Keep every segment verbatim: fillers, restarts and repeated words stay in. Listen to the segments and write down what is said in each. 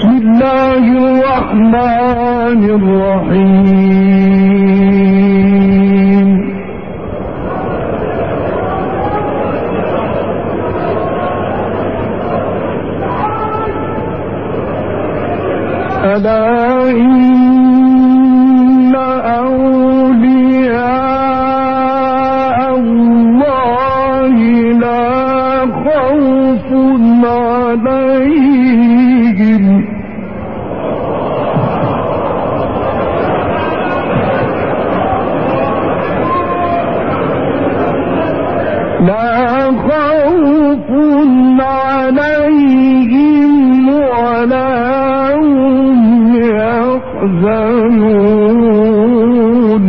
بسم الله الرحمن الرحيم. ألا إن أولياء الله لا خوف عليهم لا خوف عليهم ولا هم يحزنون.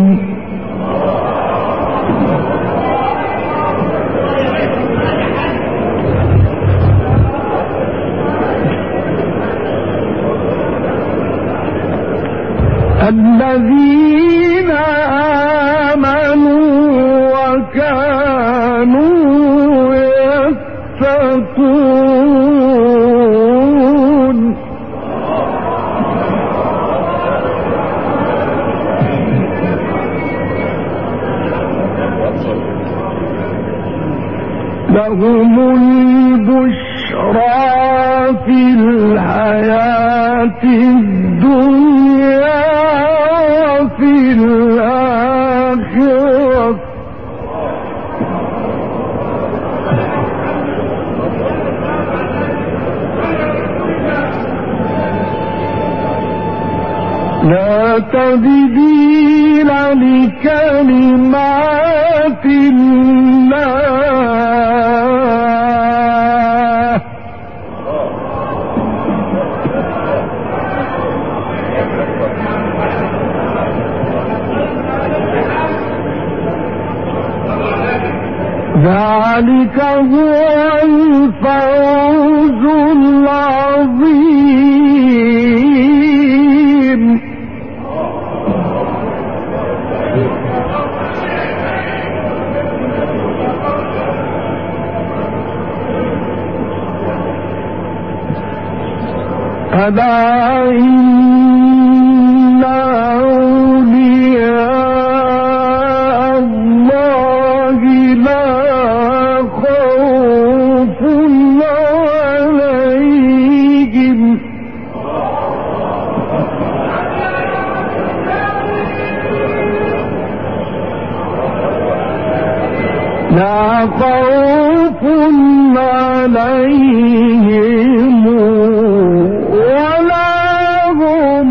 الذين آمنوا وكانوا يتقون. لهم البشرى في الحياة الدنيا وفي الآخرة لا تبديل لكلمات الله ذلك هو الفوز العظيم. ألا إن أولياء الله لا خوف عليهم لا خوف عليهم ولا هم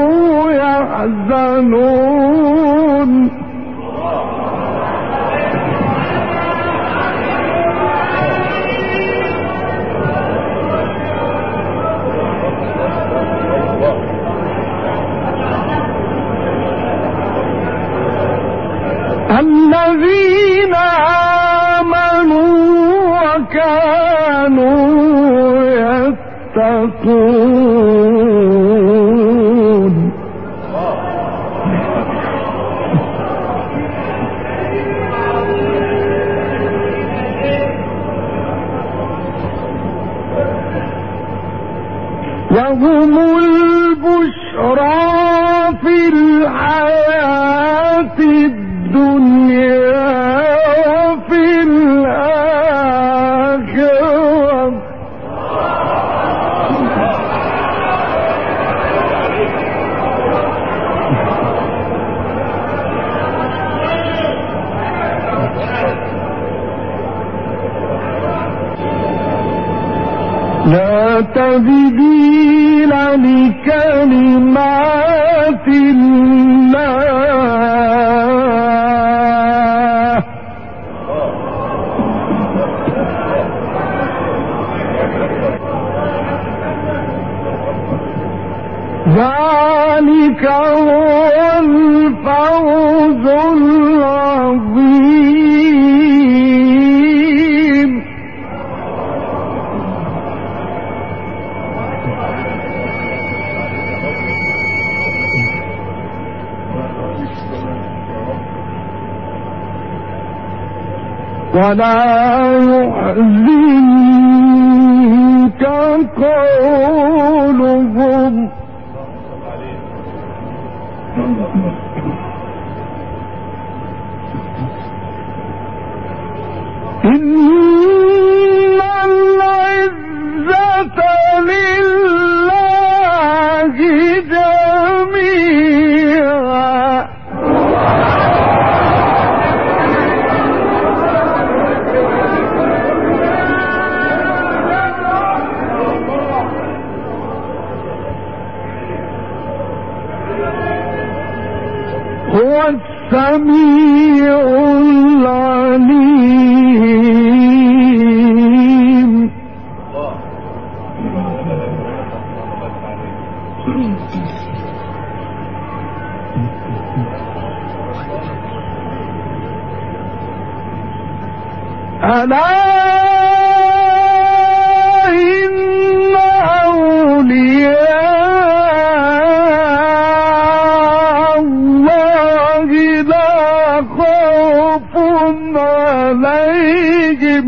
يحزنون. الذين آمنوا وكانوا يتقون. لهم البشرى في الحياة الدنيا وفي الآخرة لا تبديل لكلمات الله ذلك هو الفوز العظيم. ولا يحزنك قولهم السميع العليم. ألا إن أولياء الله لا خوف عليهم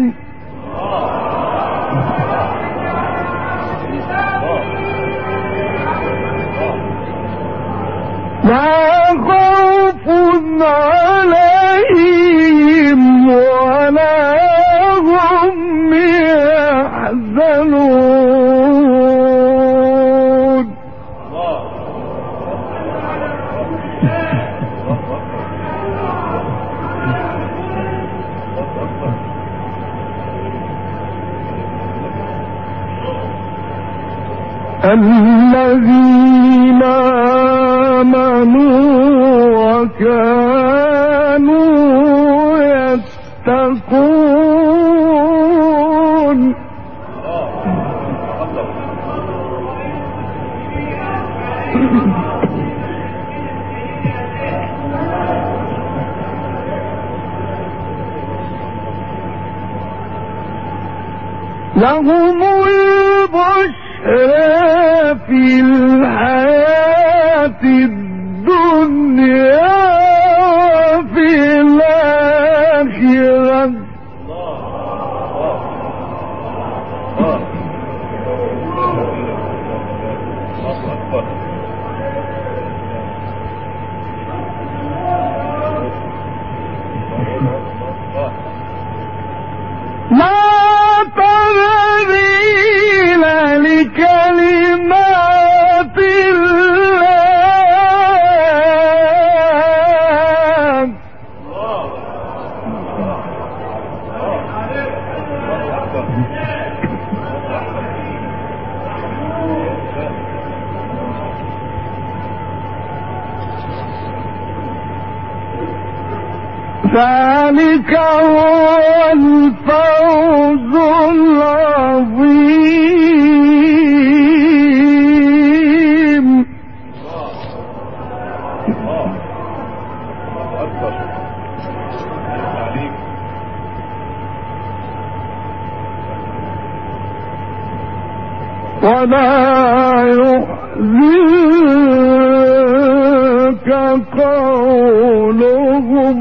لا خوف عليهم ولا هم يحزنون. الذين آمنوا وكانوا يتقون. لهم البشرى في الحياة الدنيا وفي الآخرة لا تبديل لكلمات الله. ذلك هو الفوز العظيم. ولا يحزنك قولهم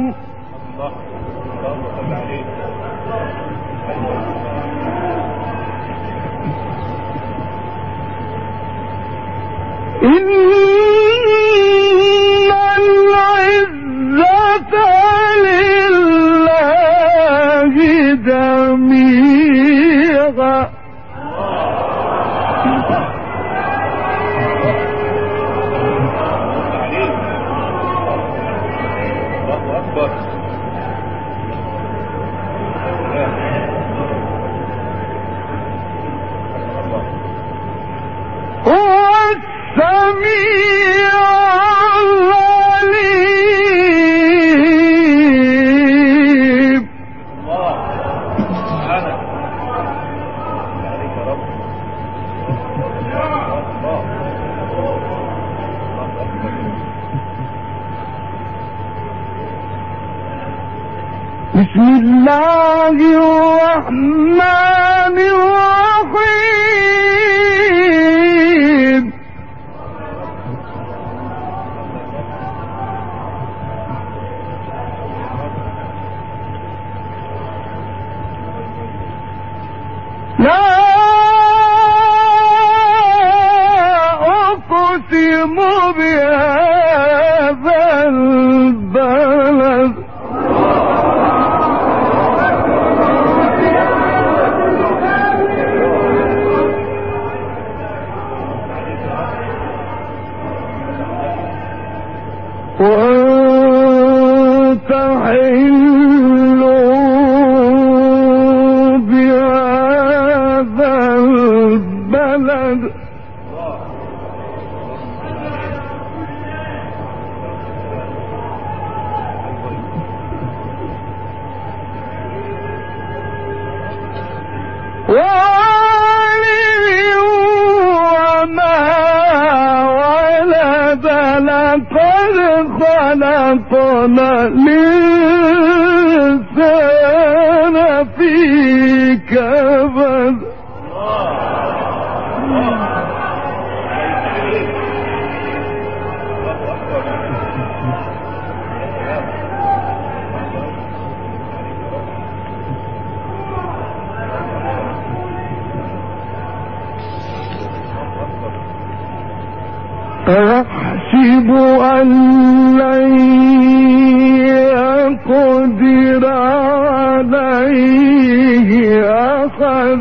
إن العزة لله جميعا. السميع العليم. بسم الله الرحمن الرحيم. لا أقسم بهذا البلد وأنت حل بهذا البلد. ولقد خلقنا الإنسان في كبد أحسب أن لن يقدر عليه أحد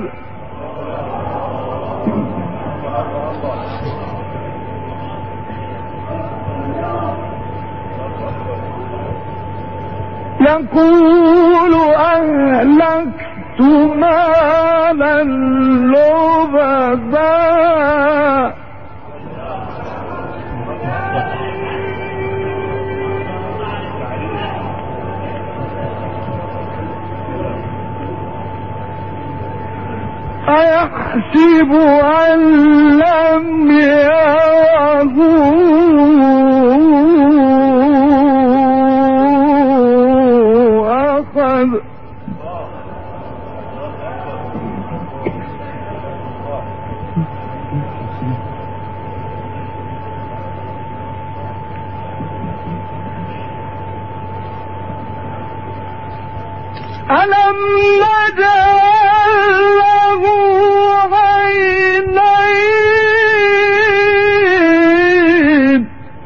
يقول أهلكت مالا لبدا أيحسب أن لم يره أحد ألم نجعل له عينين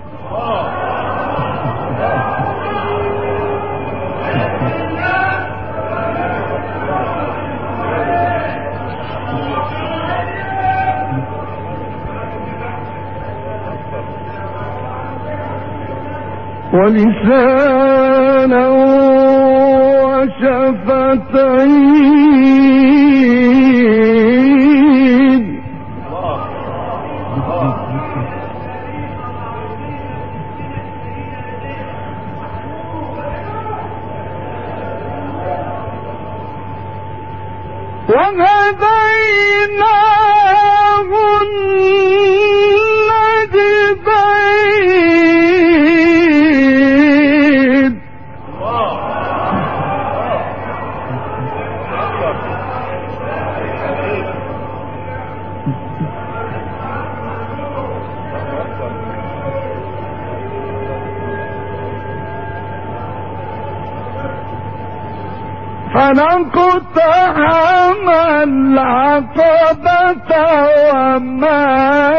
ولسانا وشفتين وهديناه النجدين فلنقتحم العقبة وما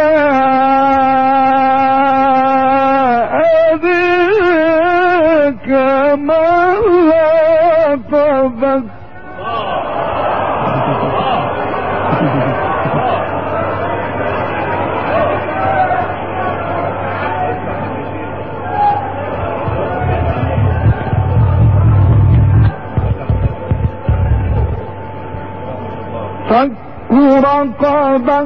أدرك ما العقبة فك رقبة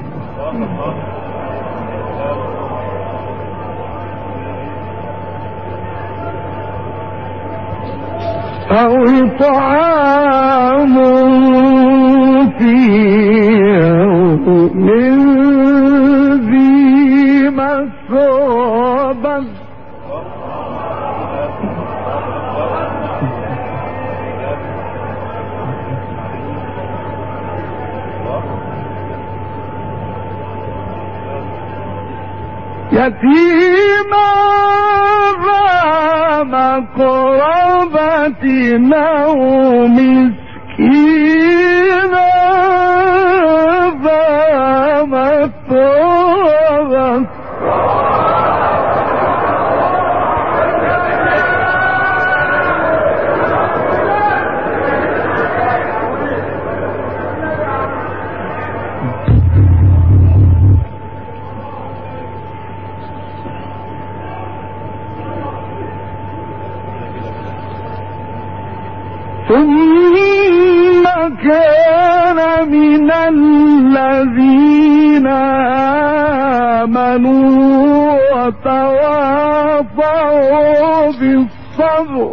أو إطعام في يوم ذي مسغبة يتيما ذا مقربة أو مسكينا ذا متربة ثم كان من الذين آمنوا وتواصوا بالصبر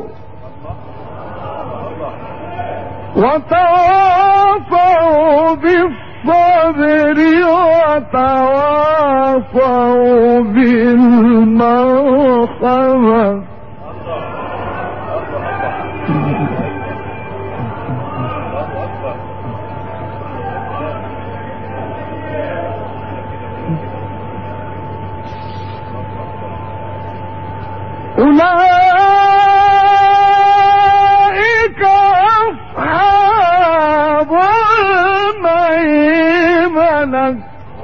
وتواصوا بالصبر وتواصوا بالمرحمة والسماء أولئك أصحاب الميمنة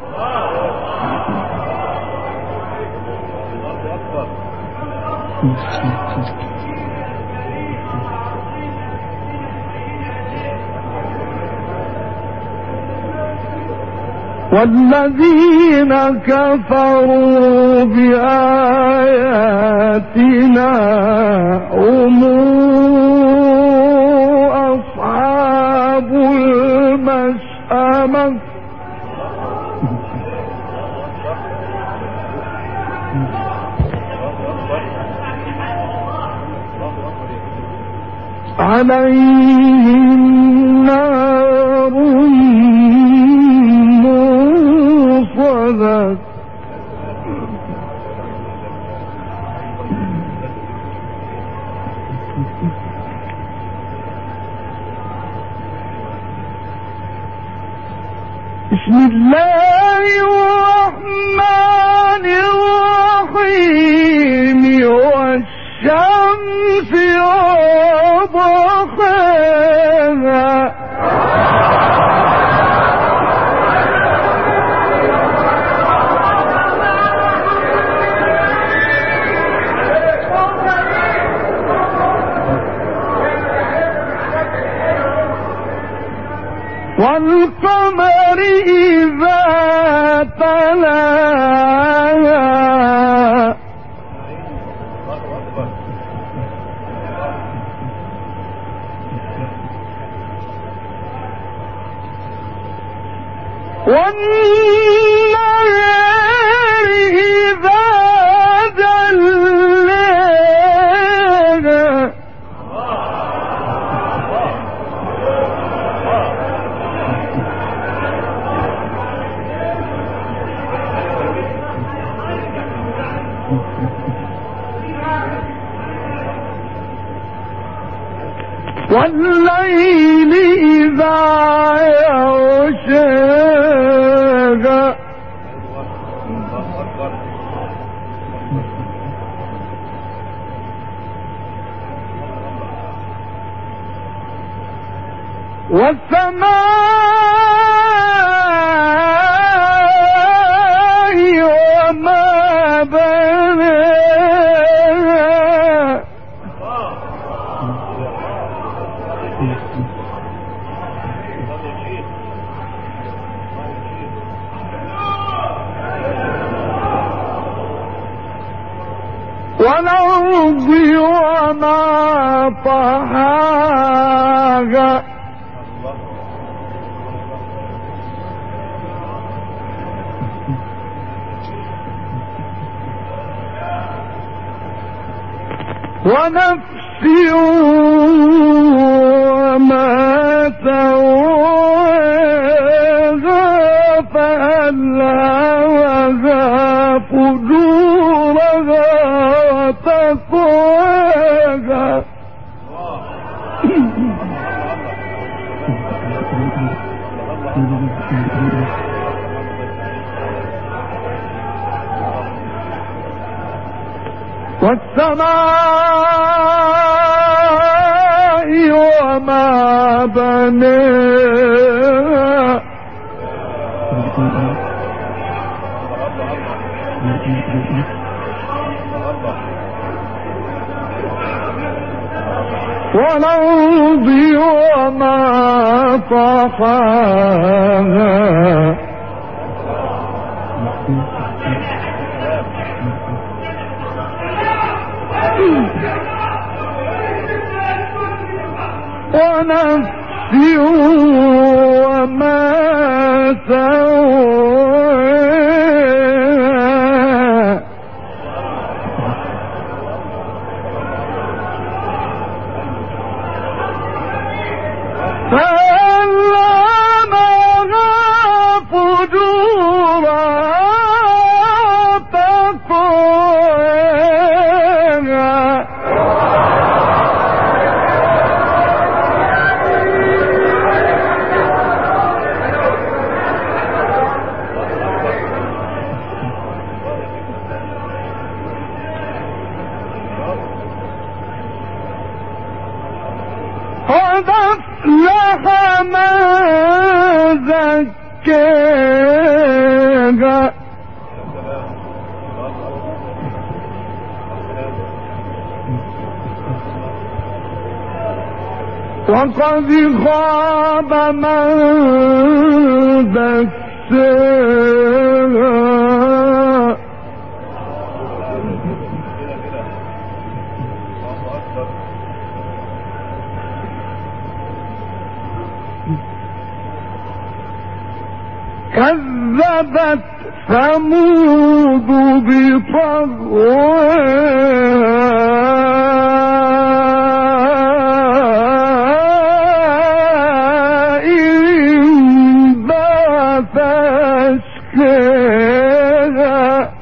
والذين كفروا بآياتنا هم أصحاب المشأمة عليهم نار موصدة بسم الله الرحمن الرحيم والشمس وضحاها والقمر إذا تلاها والنهار إذا جلاها والليل إذا يغشاها والسماء وما بناها والأرض وما طحاها ونفس وما سواها فألهمها فجورها وتقواها والسماء وما بناها والأرض وما طحاها ونفس وما سواها فألهمها فجورها وتقواها أشكيها وقد خاب من دساها كذبت ثمود بطغواها إذ انبعث أشقاها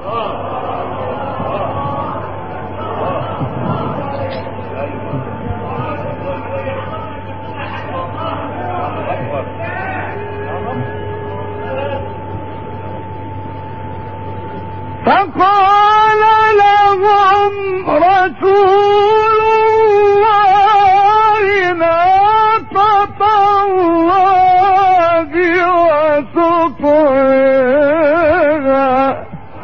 فقال لهم رسول الله ناقة الله وسقياها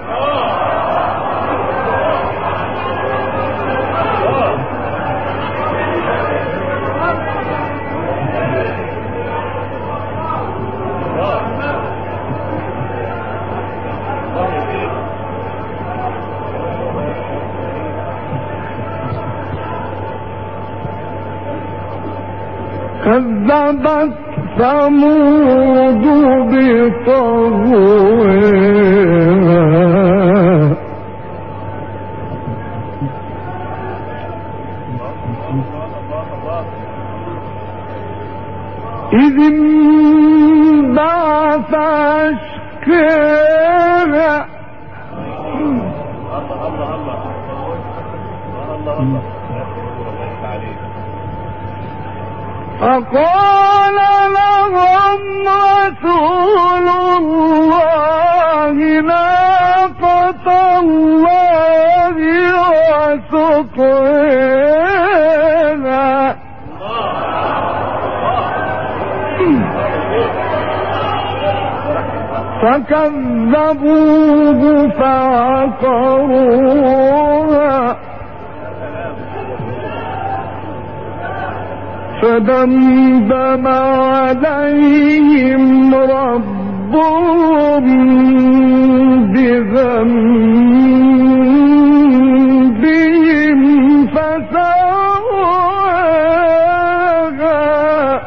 كذبت ثمود بطغواها إذ انبعث أشقاها فقال لهم رسول الله ناقة الله وسقياها فكذبوه فعقروها فدمدم عليهم ربهم بذنبهم فسواها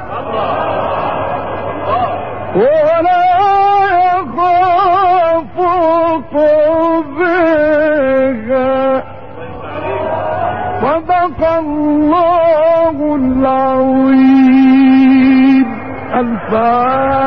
ولا يخاف عقباها صدق الله العظيم. الفاتحة.